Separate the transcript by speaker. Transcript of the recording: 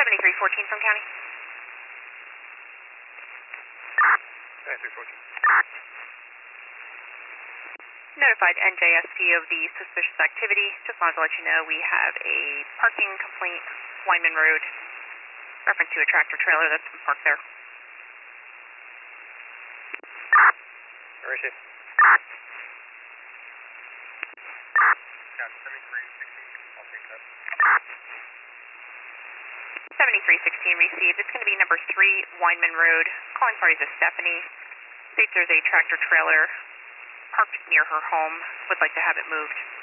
Speaker 1: 7314 from county.
Speaker 2: 7314.
Speaker 1: Notified NJSP of the suspicious activity. Just wanted to let you know we have a parking complaint, Weinman Road, reference to a tractor trailer that's been parked there.
Speaker 2: Where is it?
Speaker 1: 7316 received. It's going to be number 3 Weinman Road. Calling parties is Stephanie. States there's a tractor trailer parked near her home. Would like to have it moved.